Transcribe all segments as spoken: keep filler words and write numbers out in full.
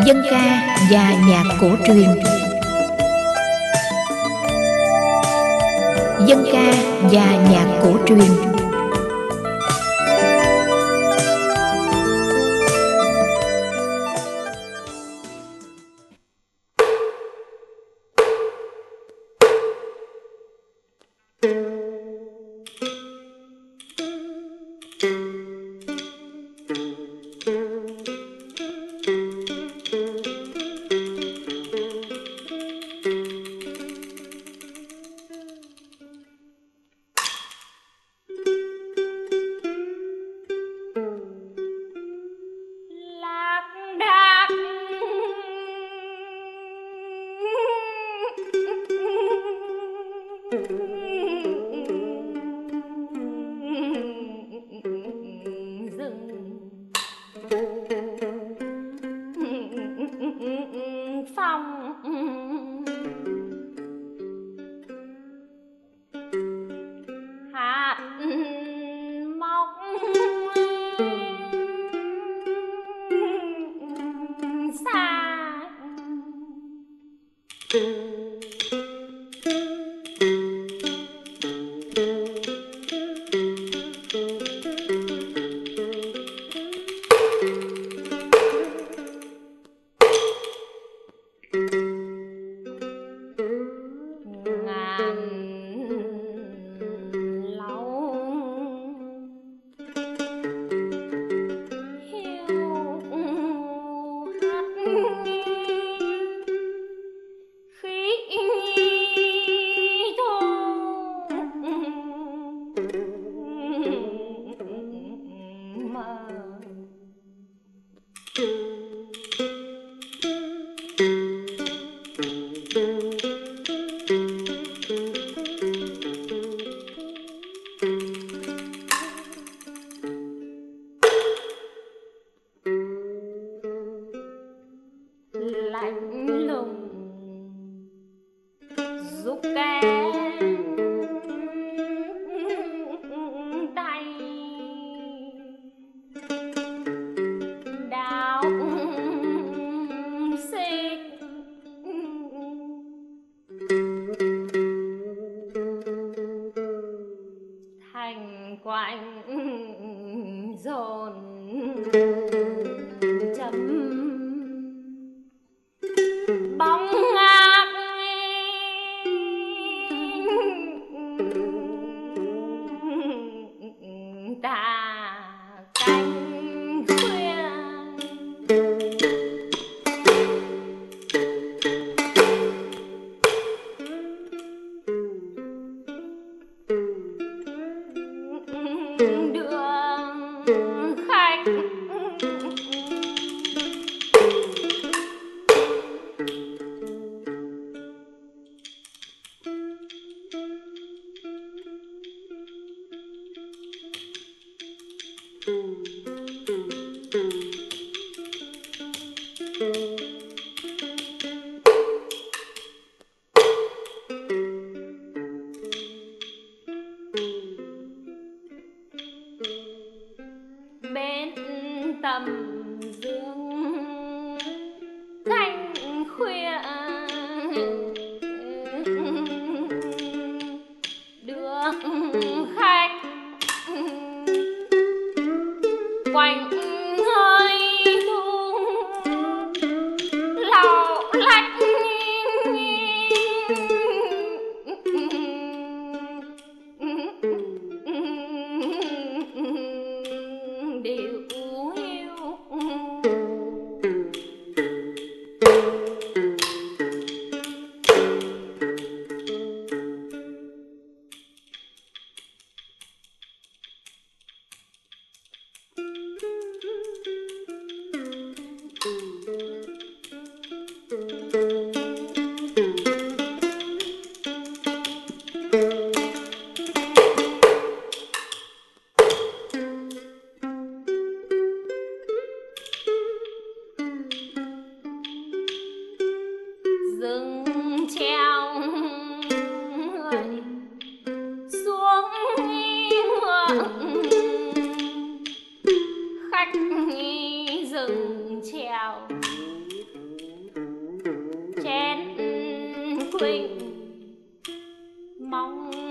dân ca và nhạc cổ truyền. Dân ca và nhạc cổ truyền.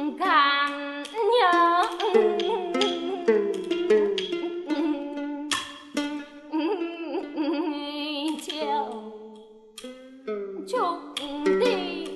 càng nhớ chiều chúc tình.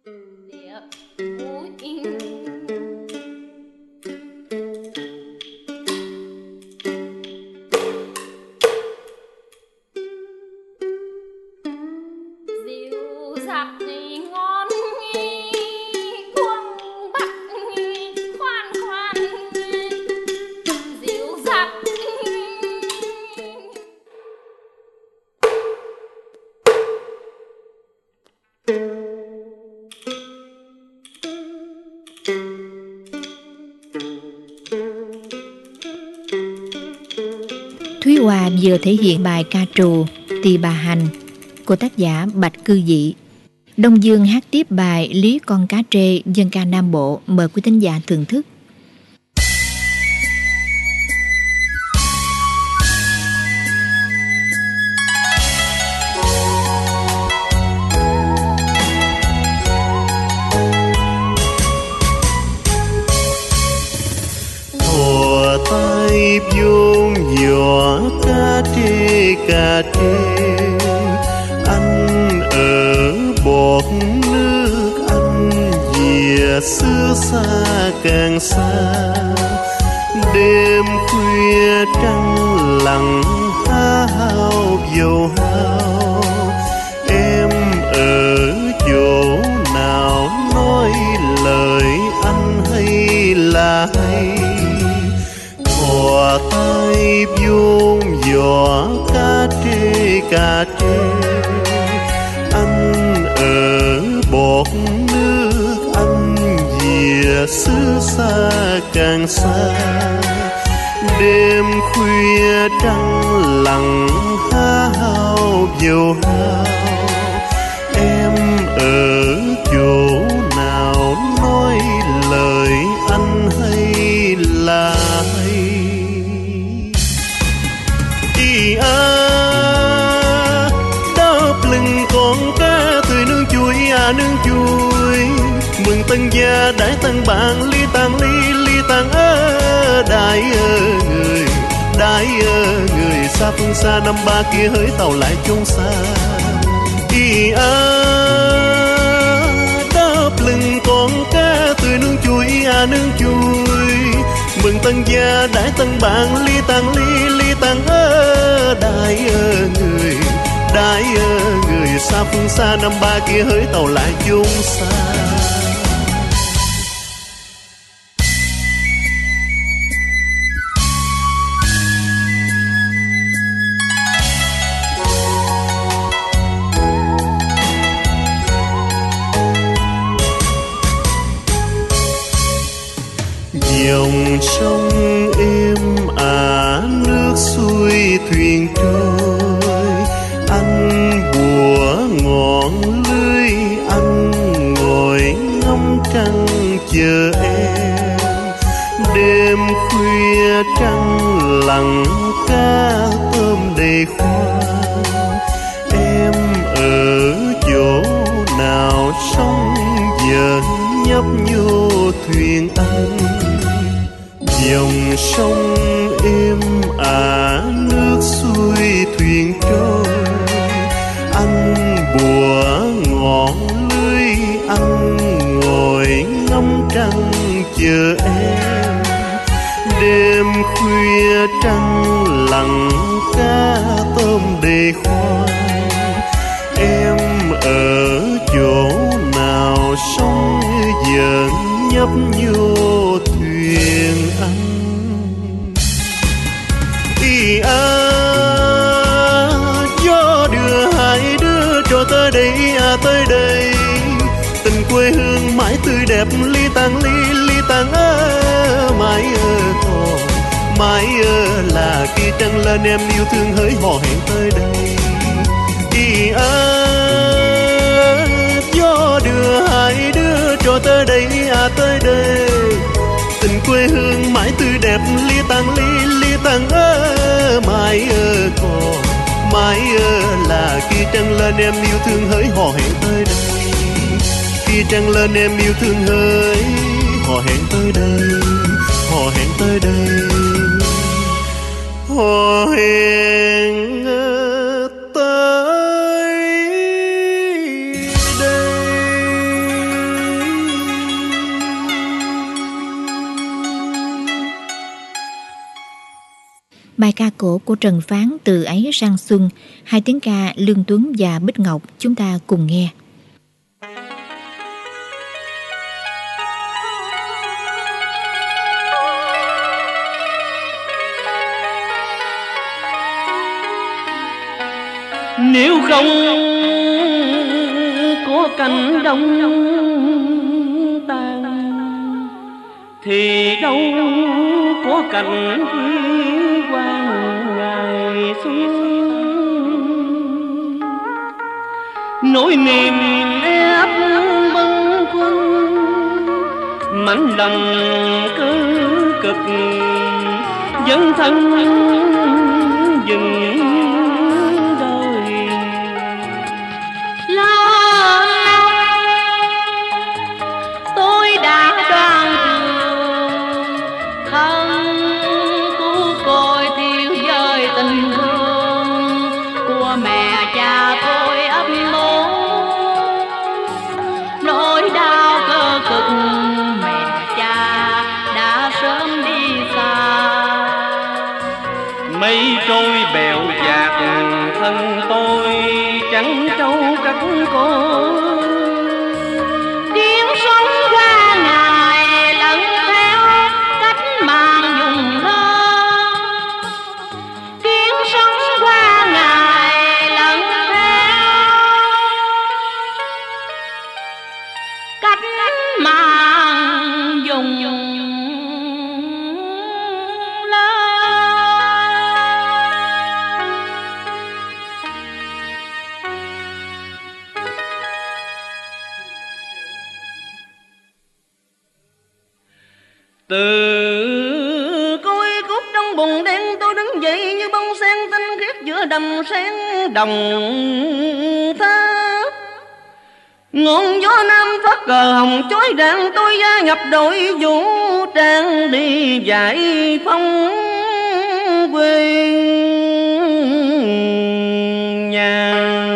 Liệp mũi dịu dặt thì ngon buông bắc khoan khoan dịu dặt. Thúy Hòa vừa thể hiện bài ca trù Tỳ Bà Hành của tác giả Bạch Cư Dị. Đông Dương hát tiếp bài Lý Con Cá Trê dân ca Nam Bộ. Mời quý thính giả thưởng thức. Thùa tay vuông giỏ cá trê cá trê, anh ở bọt nước anh về xứ xa càng xa. Đêm khuya trăng lặng há hao dầu hao, em ở chỗ nào nói lời anh hay là hay. Thò tay vuông giỏ cá trê cá trê, anh ở bọt nước anh về xứ xa càng xa. Đêm khuya trăng lặng há hao dầu hao, em ở chỗ nào nói lời anh hay là hay. Ý à đáp lưng con cá tươi nướng chuối à nướng chuối, mừng tân gia đãi tân bạn ly tàng ly ly tàng ơ đại ơ người đại ơ người xa phương xa năm ba kia hỡi tàu lại chốn xa. Ý à đáp lưng con cá tươi nướng chuối à nướng chuối, mừng tân gia đãi tân bạn ly tàng ly ly tàng ơ đại ơ người đại ơ người xa phương xa năm ba kia hỡi tàu lại chốn xa. Dòng sông êm ả nước xuôi thuyền trôi, anh bùa ngọn lưới anh ngồi ngắm trăng chờ em. Đêm khuya trăng lặng cá tôm đầy khoang, em ở chỗ nào sóng dần nhấp nhô thuyền anh. Dòng sông êm ả nước xuôi thuyền trôi, anh bùa ngọn lưới anh ngồi ngắm trăng chờ em. Đêm khuya trăng lặng cá tôm đầy khoang, em ở chỗ nào sóng dần nhấp nhô thuyền anh. Ý à gió đưa hai đứa cho tới đây à tới đây, tình quê hương mãi tươi đẹp ly tàng ly ly tàng ơ mãi ơ còn mãi ơ là khi trăng lên em yêu thương hỡi hò hẹn tới đây. Ý à gió đưa hai đứa cho tới đây à tới đây, tình quê hương mãi tươi đẹp ly tàng ly ly tàng ơ mãi ơ còn mãi ơ là khi trăng lên em yêu thương hỡi hò hẹn tới đây. Khi trăng lên em yêu thương hỡi hò hẹn tới đây, hò hẹn tới đây, hò hẹn tới đây. Bài ca cổ của Trần Phán Từ ấy sang xuân, hai tiếng ca Lương Tuấn và Bích Ngọc, chúng ta cùng nghe. Nếu không có cánh đồng tàn thì đâu có cảnh huy hoàng ngày xuân. Nỗi niềm ép bâng khuâng, mảnh lòng cứ cực dấn thân dừng đời. Lo tôi đã đoan trường, thân cứu côi thiếu dơi tình thương của mẹ cha tôi ấp mố. Nỗi đau cơ cực mẹ cha đã sớm đi xa. Mây trôi bèo dạt thân tôi chẳng trâu cắt cối. Tiếng sống qua ngày lẫn theo cách mạng dùng thơ. Tiếng sống qua ngày lẫn theo cách mạng dùng từ cối cút trong bùn đen tôi đứng dậy như bông sen tinh khiết giữa đầm sen đồng tha. Ngọn gió nam phất cờ hồng chói rạng tôi gia nhập đội vũ trang đi giải phóng quê nhà.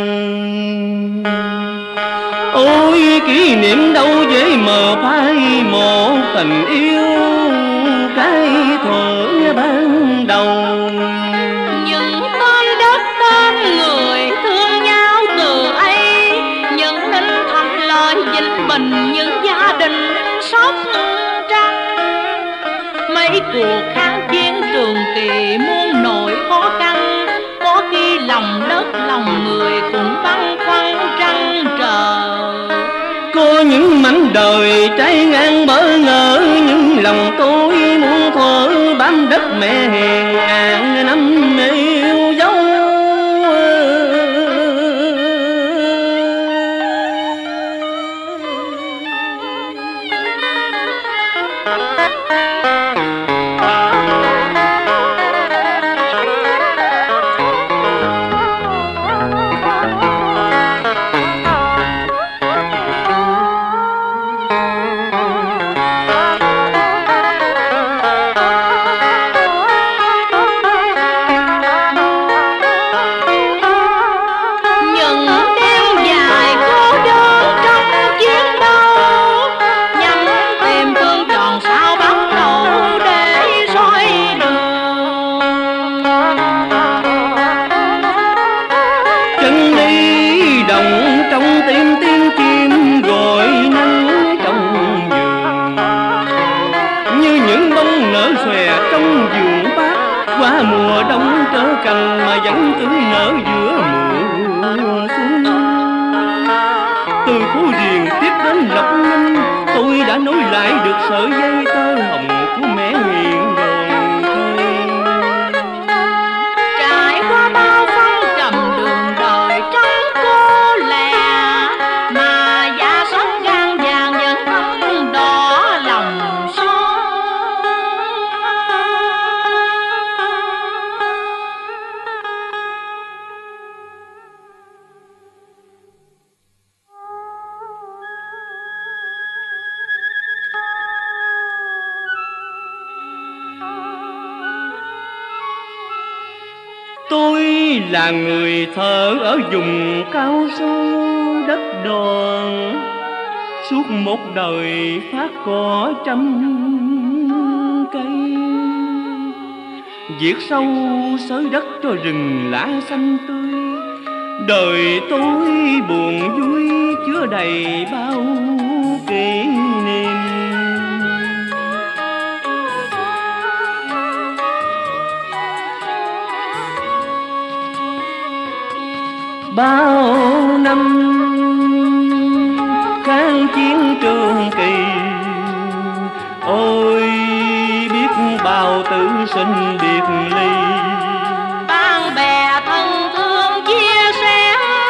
Ôi kỷ niệm đâu dễ mờ phai một tình yêu cái thuở ban đầu. những tên đất tên người thương nhau từ ấy, những đinh thành lời vĩnh bình, những gia đình sóc trăng. Mấy cuộc kháng chiến trường kỳ muôn nỗi khó khăn, có khi lòng đất lòng người cũng băn khoăn trăn trở. Có những mảnh đời trái ngang bỡ ngỡ, nhưng lòng tôi muốn thuở bám đất mẹ hiền ngàn năm yêu dấu. Những đêm dài cô đơn trong chiến đấu, nhắm tìm phương tròn sao bắt đầu để soi đường. Chân đi đồng trong tim tiếng chim gọi nắng trong vườn, như những bông nở xòe trong vườn bát. Qua mùa đông trở cành mà vẫn tươi nở giữa mùa xuân. Từ phố riềng tiếp đến Lộc Ninh, tôi đã nối lại được sợi dây tơ hồng của mẹ hiền rồi thôi. Trải qua bao phong trầm đường đời trong cô lẻ, mà da sống gan vàng vẫn không đỏ lòng son. Tôi là người thợ ở vùng cao sâu đất đòn, suốt một đời phát cỏ trăm cây. Viết sâu xới đất cho rừng lá xanh tươi. Đời tôi buồn vui chứa đầy bao kỷ niệm. Bao năm kháng chiến trường kỳ, ôi biết bao tử sinh biệt ly. Bạn bè thân thương chia sẻ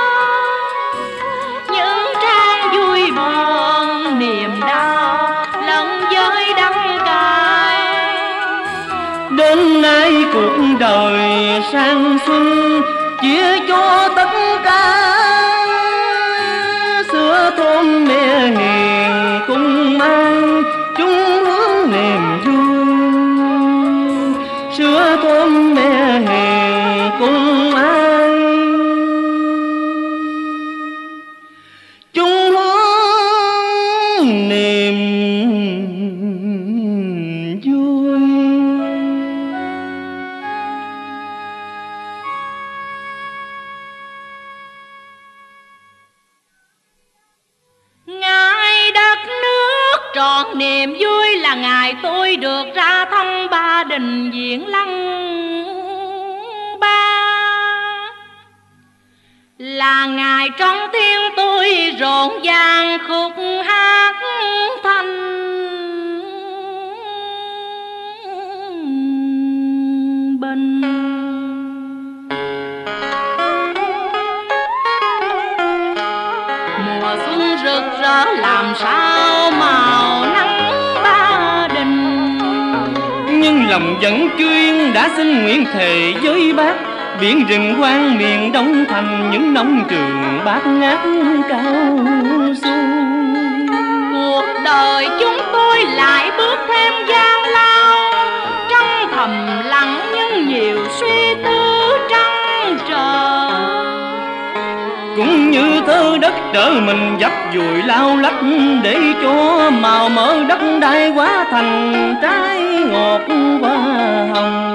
những trang vui buồn, niềm đau lẫn với đắng cay. Đến nay cuộc đời sang xuân chia cho tất cả. Xưa thôn mẹ hiền cùng mang chung hướng niềm vui. Xưa thôn mẹ hiền cùng mang chung hướng niềm vui. Ngày đất nước trọn niềm vui là ngày tôi được ra thăm Ba Đình Diễn Lăng Ba. Là ngày trong thiên tôi rộn ràng khúc hát thanh bình. Mùa xuân rực rỡ làm sao màu nắng Ba Đình. Nhưng lòng vẫn chuyên đã xin nguyện thề với bác. Biển rừng hoang miền Đông thành những nông trường bát ngát cao su. Cuộc đời chúng tôi lại bước thêm gian lao, trong thầm lặng nhưng nhiều suy tư trăn trở. Cũng như thơ đất trở mình dập dùi lao lách, để cho màu mỡ đất đai hóa thành trái ngọt hoa hồng.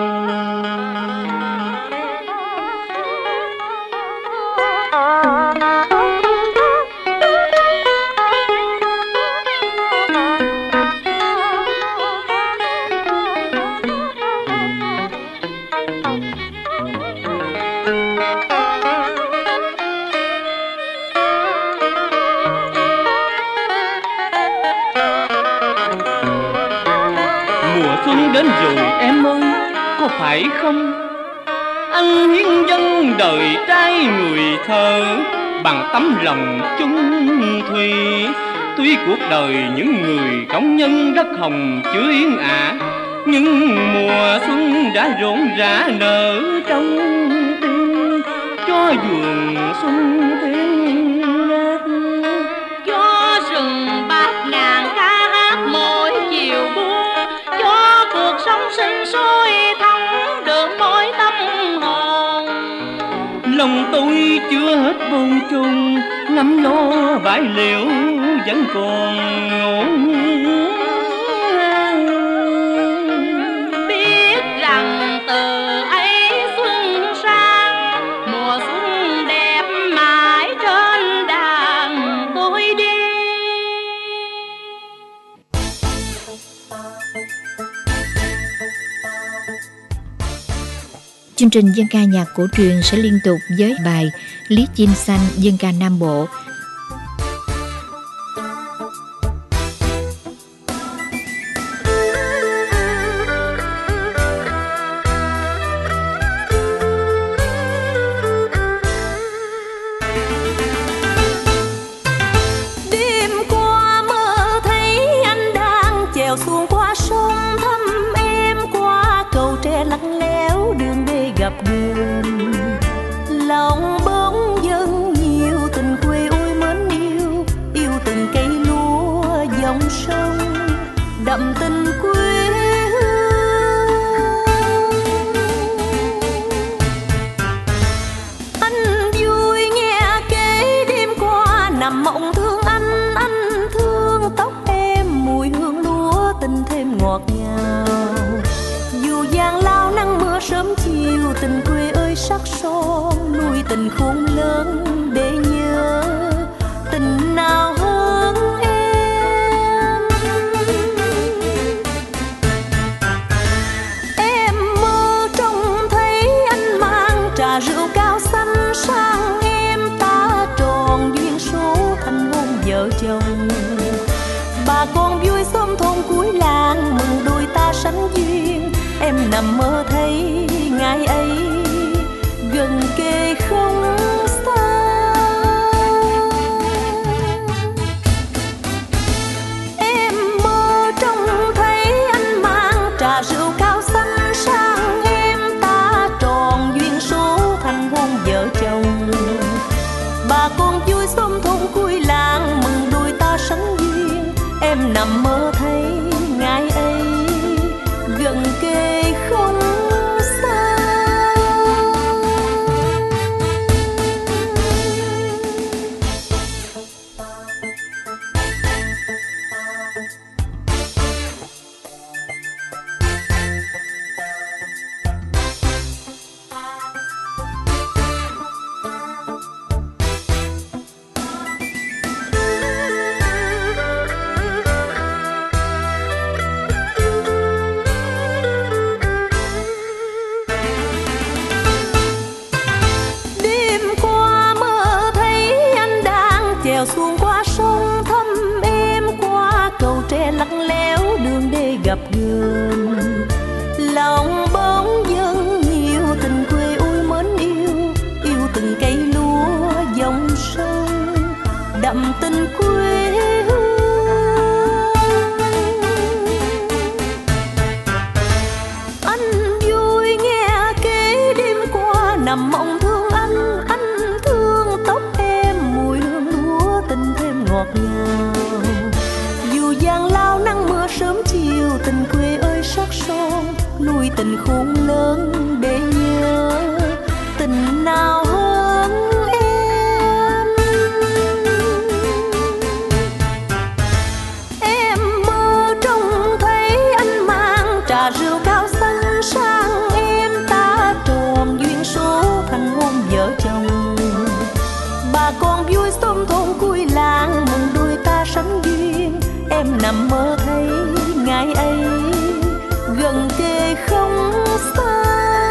Mùa xuân đến rồi em ơi, có phải không? Anh hiến dâng đời trai người thơ, bằng tấm lòng chung thủy. Tuy cuộc đời những người công nhân đất hồng chưa yên ả, nhưng mùa xuân đã rộn rã nở trong tim, cho vườn xuân thêm ngát. Cho rừng bát ngàn ca hát mỗi chiều buông, cho cuộc sống sinh sôi thắm được mỗi tâm hồn. Lòng tôi chưa hết bồn chồn, ngắm lo bãi liễu vẫn còn ngổn ngang. Biết rằng từ ấy xuân sang, mùa xuân đẹp mãi trên đàn tôi đi. Chương trình dân ca nhạc cổ truyền sẽ liên tục với bài Lý Chim Xanh dân ca Nam Bộ. Đêm qua mơ thấy anh đang chèo xuồng qua sông, thăm em qua cầu tre lắc léo đường đê gặp đường. Lòng bỗng dâng nhiều tình quê ôi mến yêu, yêu từng cây lúa dòng sông đậm tình quê hương. Anh vui nghe kể đêm qua nằm mộng thương anh, anh thương tóc em mùi hương lúa tình thêm ngọt ngào. Dù giang lao nắng mưa mưa sớm chiều, tình quê ơi sắc son, nuôi tình khôn lớn để nhớ, tình nào hơn em. Em mơ trông thấy anh mang trà rượu cao xanh sang em, ta tròn duyên số thành hôn vợ chồng. Bà con vui xóm thôn cuối làng mừng đôi ta sánh duyên, em nằm mơ thấy ngày ấy gần kề không xa. Em mơ trông thấy anh mang trà rượu cao xanh sang em, ta tròn duyên số thành hôn vợ chồng. Bà con vui xóm thôn cuối làng mừng đôi ta sánh duyên, em nằm mơ thấy ngày ấy gần kề không xa. Xuông qua sông thăm em, qua cầu tre lắc léo đường đê gặp gờm. Lòng bóng dâng nhiều tình quê ôi mến yêu, yêu từng cây lúa dòng sông đậm tình quê hương. Anh vui nghe kể đêm qua nằm mộng thương anh, anh thương tóc em mùi hương lúa tình thêm ngọt ngào. Dù giang lao nắng mưa sớm chiều, tình quê ơi sắc son, nuôi tình khôn lớn để nhớ, tình nào hơn em. Em mơ trông thấy anh mang trà rượu cao xanh sang em, ta tròn duyên số thành hôn vợ chồng. Bà con vui xóm thôn cuối làng mừng đôi ta sánh duyên, em nằm mơ thấy ngày ấy gần kề không xa.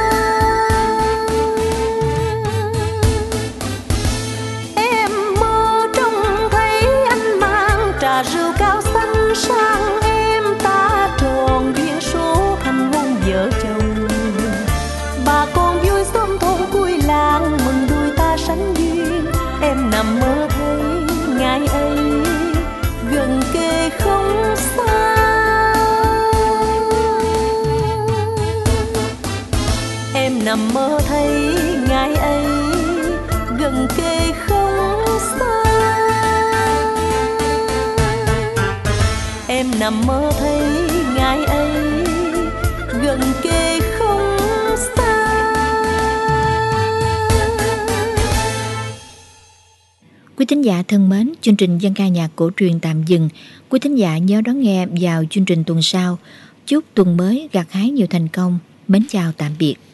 Em mơ trông thấy anh mang trà rượu cao xanh sang em, ta tròn duyên số thành hôn vợ chồng. Bà con vui xóm thôn cuối làng mừng đôi ta sánh duyên, em nằm mơ thấy ngày ấy gần kề không xa. Em nằm mơ thấy ngày ấy gần kề không xa. Em nằm mơ thấy ngày ấy gần kề không xa. Quý thính giả thân mến, chương trình dân ca nhạc cổ truyền tạm dừng. Quý thính giả nhớ đón nghe vào chương trình tuần sau. Chúc tuần mới gặt hái nhiều thành công. Mến chào tạm biệt.